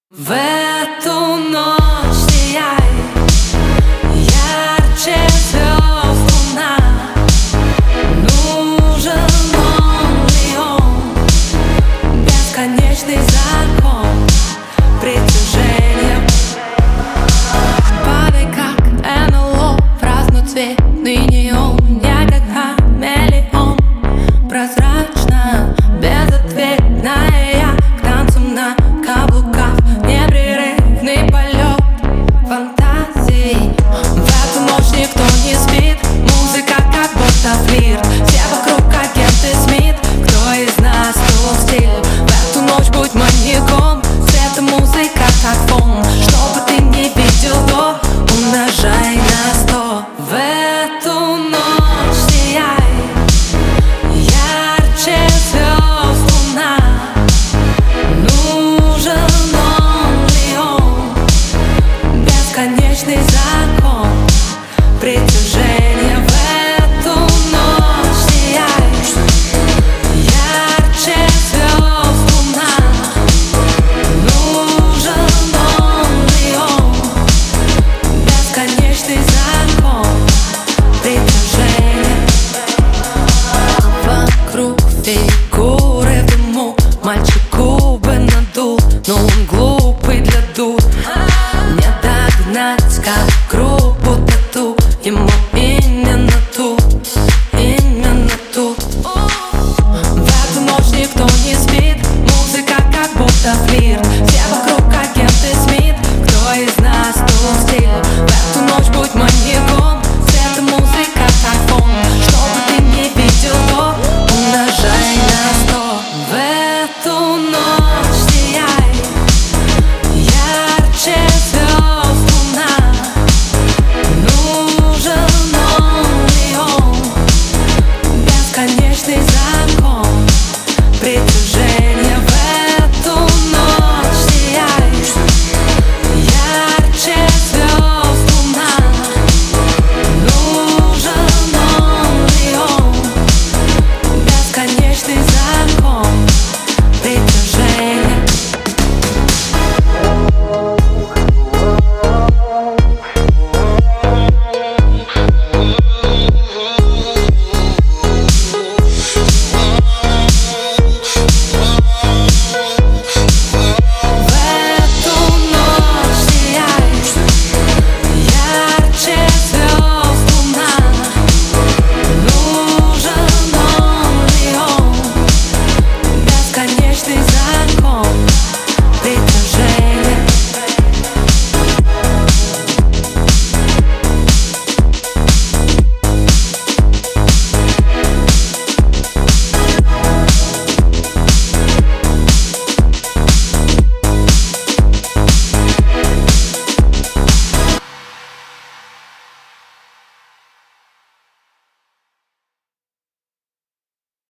В эту ночь сияй ярче звезд луна. Нужен он ли он, бесконечный закон притяжения. Падай как НЛО в разноцветный неон. Я как хамелеон, прозрачно, безответная я к танцам на каблуках. Непрерывный полет фантазий. В эту ночь никто не спит. Музыка как будто флирт. Все вокруг агенты Смит. Кто из нас тот стиль? В эту ночь будь маньяком. Цвета музыка как фон. Что бы ты не видел, то умножай на 100. В эту ночь сияй ярче звезд луна. Нужен он ли он, бесконечный закон притяжения. В эту ночь сияй ярче звезд луна. Нужен он ли он, бесконечный закон притяжения. Вокруг фигуры в дыму, мальчик губы надул, но он глуп.